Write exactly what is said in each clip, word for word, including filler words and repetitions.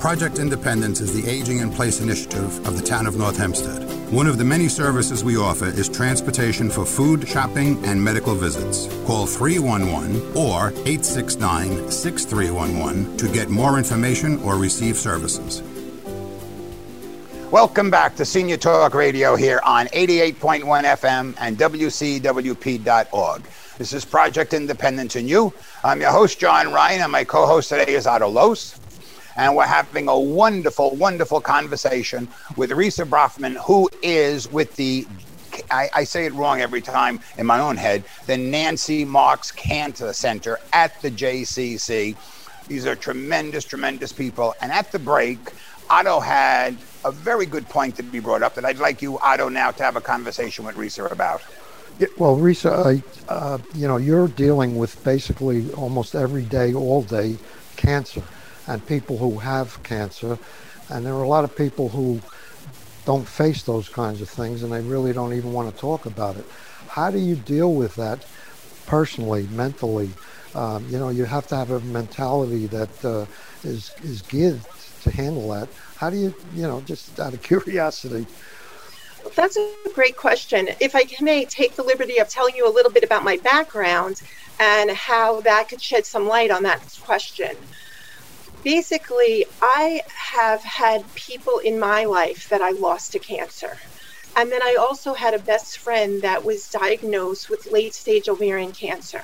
Project Independence is the Aging in Place initiative of the town of North Hempstead. One of the many services we offer is transportation for food, shopping, and medical visits. Call three one one or eight six nine, six three one one to get more information or receive services. Welcome back to Senior Talk Radio here on eighty-eight point one F M and W C W P dot org. This is Project Independence and You. I'm your host, John Ryan, and my co-host today is Otto Los. And we're having a wonderful, wonderful conversation with Risa Brafman, who is with the, I, I say it wrong every time in my own head, the Nancy Marks Cancer Center at the J C C. These are tremendous, tremendous people. And at the break, Otto had a very good point to be brought up that I'd like you, Otto, now to have a conversation with Risa about. Yeah, well, Risa, I, uh, you know, you're dealing with basically almost every day, all day cancer. And people who have cancer, and there are a lot of people who don't face those kinds of things, and they really don't even want to talk about it. How do you deal with that personally, mentally? Um, you know, you have to have a mentality that uh, is is geared to handle that. How do you, you know, just out of curiosity? That's a great question. If I may take the liberty of telling you a little bit about my background and how that could shed some light on that question. Basically, I have had people in my life that I lost to cancer. And then I also had a best friend that was diagnosed with late-stage ovarian cancer.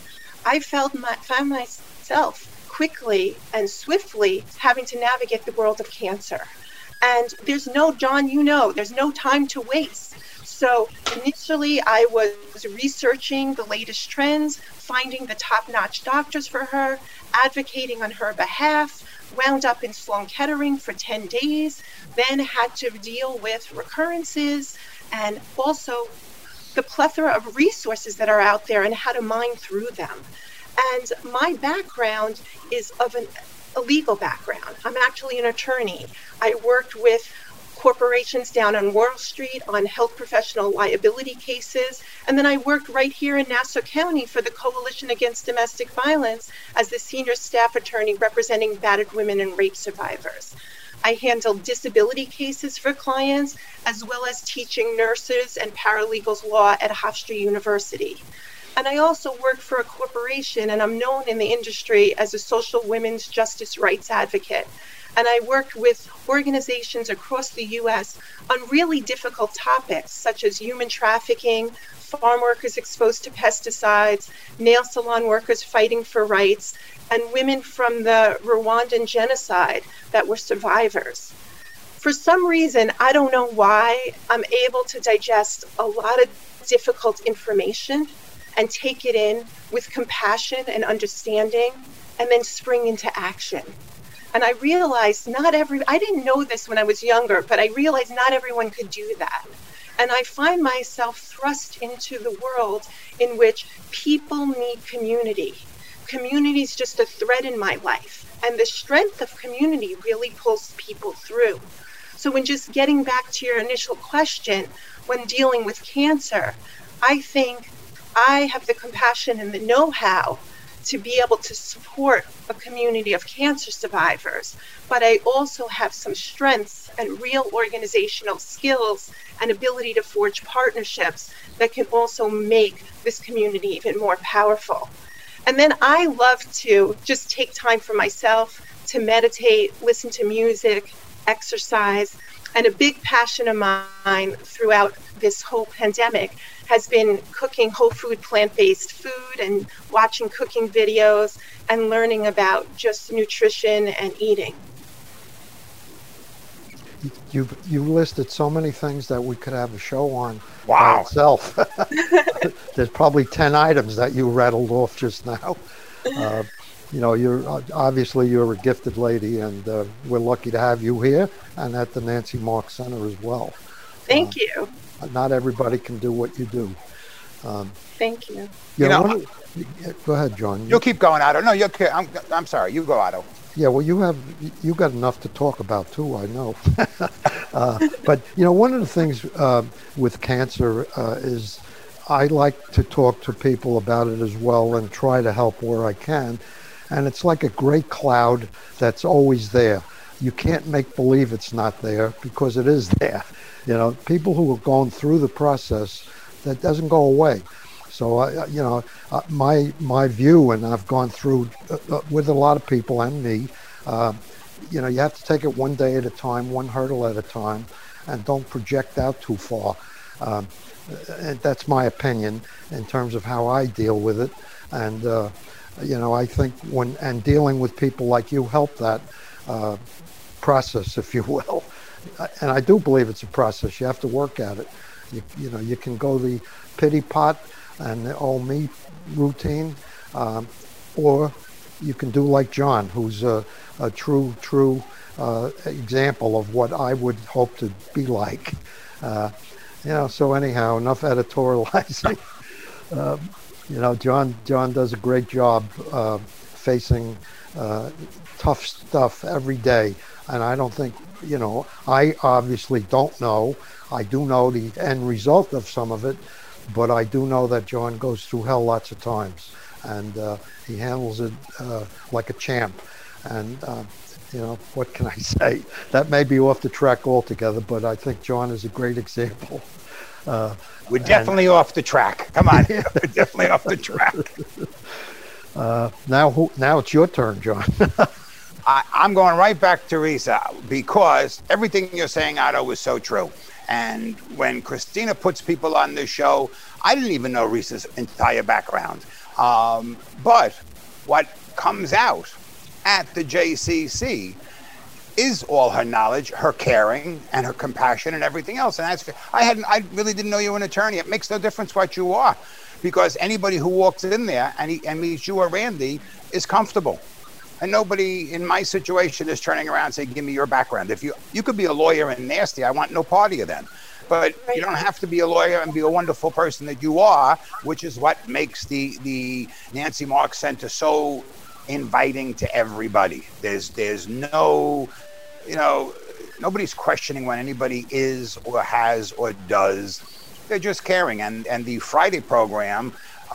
I felt my, found myself quickly and swiftly having to navigate the world of cancer. And there's no, John, you know, there's no time to waste. So initially, I was researching the latest trends, finding the top-notch doctors for her, advocating on her behalf, wound up in Sloan Kettering for ten days, then had to deal with recurrences and also the plethora of resources that are out there and how to mine through them. And my background is of an, a legal background. I'm actually an attorney. I worked with corporations down on Wall Street on health professional liability cases. And then I worked right here in Nassau County for the Coalition Against Domestic Violence as the senior staff attorney representing battered women and rape survivors. I handled disability cases for clients, as well as teaching nurses and paralegals law at Hofstra University. And I also work for a corporation, and I'm known in the industry as a social women's justice rights advocate. And I worked with organizations across the U S on really difficult topics, such as human trafficking, farm workers exposed to pesticides, nail salon workers fighting for rights, and women from the Rwandan genocide that were survivors. For some reason, I don't know why, I'm able to digest a lot of difficult information and take it in with compassion and understanding, and then spring into action. And I realized not every, I didn't know this when I was younger, but I realized not everyone could do that. And I find myself thrust into the world in which people need community. Community is just a thread in my life. And the strength of community really pulls people through. So when just getting back to your initial question, when dealing with cancer, I think I have the compassion and the know-how to be able to support a community of cancer survivors, but I also have some strengths and real organizational skills and ability to forge partnerships that can also make this community even more powerful. And then I love to just take time for myself to meditate, listen to music, exercise, and a big passion of mine throughout this whole pandemic has been cooking whole food, plant-based food and watching cooking videos and learning about just nutrition and eating. You've, you've listed so many things that we could have a show on wow. by itself. There's probably ten items that you rattled off just now. Uh, you know, you're obviously you're a gifted lady, and uh, we're lucky to have you here and at the Nancy Marks Center as well. Thank uh, you. Not everybody can do what you do. Um, Thank you. You know, know go ahead, John. You'll keep going, Otto. No, you're. I'm. I'm sorry. You go, Otto. Yeah, well, you have you got enough to talk about too. I know. uh, but you know, one of the things uh, with cancer uh, is I like to talk to people about it as well and try to help where I can. And it's like a gray cloud that's always there. you can't make believe it's not there, because it is there. You know, people who are going through the process, that doesn't go away. So, uh, you know, uh, my my view, and I've gone through uh, uh, with a lot of people and me, uh, you know, you have to take it one day at a time, one hurdle at a time, and don't project out too far. Um, and that's my opinion in terms of how I deal with it. And, uh, you know, I think when, and dealing with people like you help that uh, process, if you will. And I do believe it's a process. You have to work at it. You, you know, you can go the pity pot and the oh me routine, um, or you can do like John, who's a, a true, true uh, example of what I would hope to be like. Uh, you know, so anyhow, enough editorializing. uh, you know, John, John does a great job uh, facing uh, tough stuff every day. And I don't think, you know, I obviously don't know. I do know the end result of some of it, but I do know that John goes through hell lots of times, and uh, he handles it uh, like a champ. And, uh, you know, what can I say? That may be off the track altogether, but I think John is a great example. Uh, We're definitely and, off the track. Come on, we're definitely off the track. Uh, now, who, now it's your turn, John. I, I'm going right back to Risa, because everything you're saying, Otto, is so true. And when Christina puts people on this show, I didn't even know Risa's entire background. Um, but what comes out at the J C C is all her knowledge, her caring, and her compassion, and everything else. And that's, I hadn't, I really didn't know you were an attorney. It makes no difference what you are, because anybody who walks in there and, he, and meets you or Randy is comfortable. And nobody in my situation is turning around and saying, give me your background. If you you could be a lawyer and nasty, I want no part of you then. But you don't have to be a lawyer and be a wonderful person that you are, which is what makes the the Nancy Marks Center so inviting to everybody. There's there's no, you know, nobody's questioning what anybody is or has or does. They're just caring. And, and the Friday program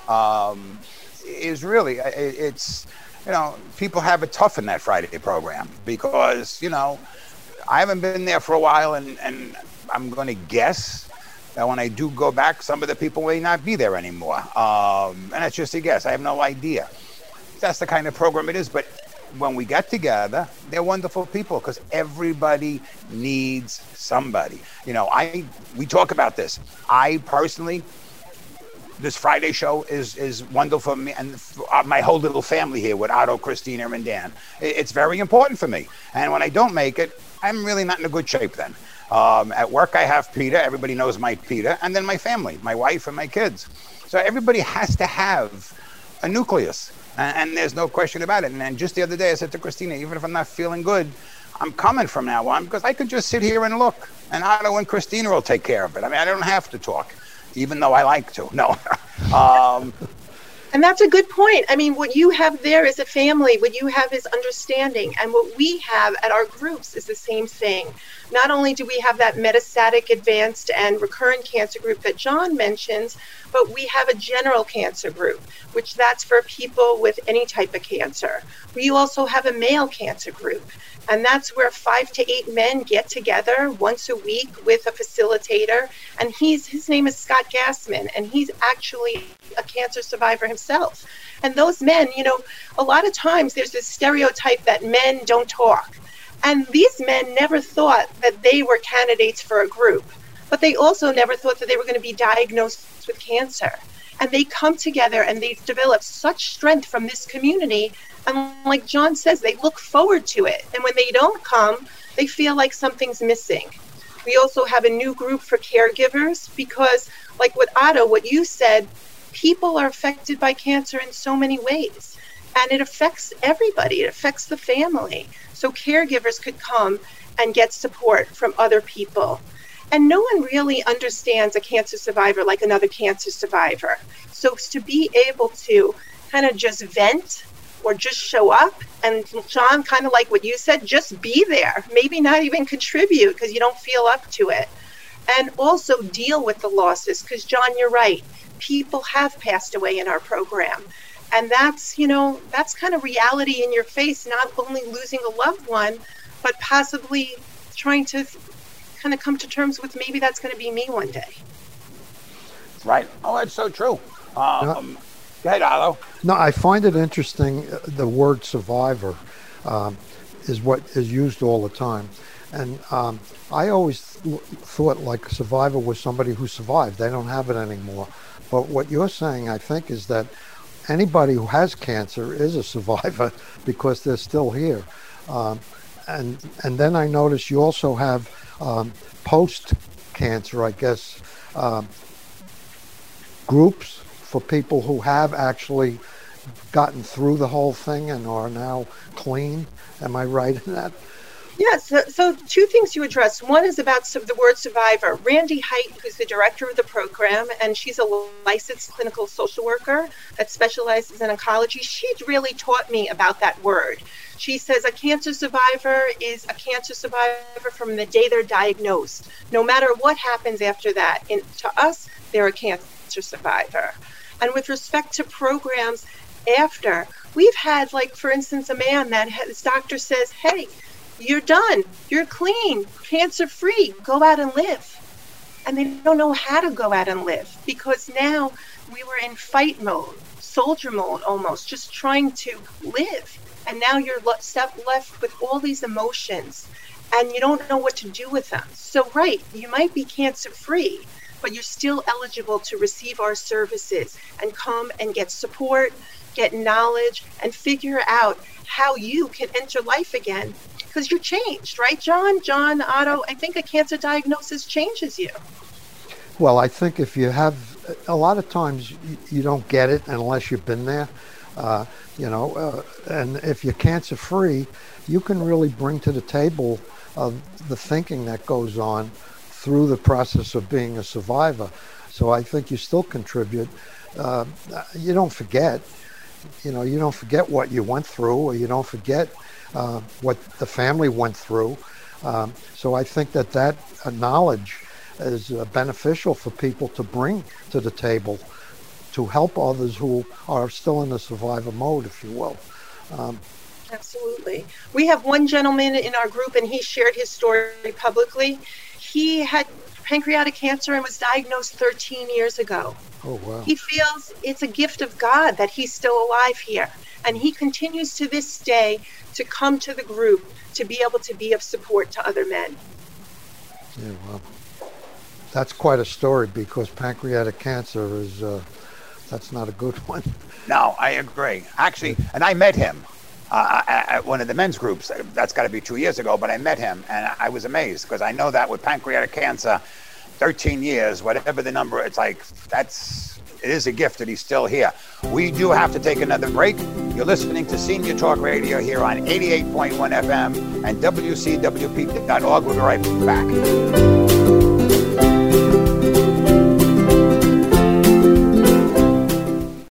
um, is really, it, it's, you know, people have it tough in that Friday program because, you know, I haven't been there for a while, and, and I'm going to guess that when I do go back, some of the people may not be there anymore. Um, and that's just a guess. I have no idea. That's the kind of program it is. But when we get together, they're wonderful people because everybody needs somebody. You know, I we talk about this. I personally, this Friday show is is wonderful for me and my whole little family here with Otto, Christina, and Dan. It's very important for me. And when I don't make it, I'm really not in a good shape then. Um, at work, I have Peter. Everybody knows my Peter. And then my family, my wife and my kids. So everybody has to have a nucleus. And, and there's no question about it. And then just the other day, I said to Christina, even if I'm not feeling good, I'm coming from now on because I could just sit here and look. And Otto and Christina will take care of it. I mean, I don't have to talk, even though I like to. No. um, And that's a good point. I mean, what you have there is a family. What you have is understanding. And what we have at our groups is the same thing. Not only do we have that metastatic, advanced, and recurrent cancer group that John mentions, but we have a general cancer group, which that's for people with any type of cancer. We also have a male cancer group. And that's where five to eight men get together once a week with a facilitator. And he's his name is Scott Gassman, and he's actually a cancer survivor himself. And those men, you know, a lot of times there's this stereotype that men don't talk. And these men never thought that they were candidates for a group, but they also never thought that they were going to be diagnosed with cancer. And they come together and they develop such strength from this community. And like John says, they look forward to it. And when they don't come, they feel like something's missing. We also have a new group for caregivers because, like what Otto, what you said, people are affected by cancer in so many ways. And it affects everybody. It affects the family. So caregivers could come and get support from other people. And no one really understands a cancer survivor like another cancer survivor. So to be able to kind of just vent or just show up, and John, kind of like what you said, just be there, maybe not even contribute because you don't feel up to it. And also deal with the losses because, John, you're right. People have passed away in our program. And that's, you know, that's kind of reality in your face, not only losing a loved one, but possibly trying to kind of come to terms with maybe that's going to be me one day. Right. Oh, that's so true. Um, no, go ahead, Otto. No, I find it interesting. Uh, the word survivor um, is what is used all the time. And um, I always th- thought like a survivor was somebody who survived. They don't have it anymore. But what you're saying, I think, is that anybody who has cancer is a survivor because they're still here. Um, and and then I notice you also have um, post-cancer, I guess, um, groups for people who have actually gotten through the whole thing and are now clean. Am I right in that? Yes, so, so two things you addressed. One is about the word survivor. Randy Height, who's the director of the program, and she's a licensed clinical social worker that specializes in oncology. She really taught me about that word. She says a cancer survivor is a cancer survivor from the day they're diagnosed. No matter what happens after that, and to us, they're a cancer survivor. And with respect to programs after, we've had, like, for instance, a man that his doctor says, hey, you're done. You're clean, cancer-free. Go out and live. And they don't know how to go out and live because now we were in fight mode, soldier mode almost, just trying to live. And now you're left with all these emotions and you don't know what to do with them. So, right, you might be cancer-free, but you're still eligible to receive our services and come and get support, get knowledge, and figure out how you can enter life again. Because you're changed, right, John? John, Otto, I think a cancer diagnosis changes you. Well, I think if you have, a lot of times you, you don't get it unless you've been there, uh, you know, uh, and if you're cancer-free, you can really bring to the table of the thinking that goes on through the process of being a survivor. So I think you still contribute. Uh, you don't forget, you know, you don't forget what you went through, or you don't forget Uh, what the family went through. Um, so I think that that uh, knowledge is uh, beneficial for people to bring to the table to help others who are still in the survivor mode, if you will. Um, Absolutely. We have one gentleman in our group, and he shared his story publicly. He had pancreatic cancer and was diagnosed thirteen years ago. Oh, wow. He feels it's a gift of God that he's still alive here. And he continues to this day to come to the group to be able to be of support to other men. Yeah, well, that's quite a story because pancreatic cancer is, uh, that's not a good one. No, I agree. Actually, and I met him uh, at one of the men's groups. That's got to be two years ago, but I met him and I was amazed because I know that with pancreatic cancer, thirteen years, whatever the number, it's like, that's, it is a gift that he's still here. We do have to take another break. You're listening to Senior Talk Radio here on eighty-eight point one F M and W C W P dot org. We'll be right back.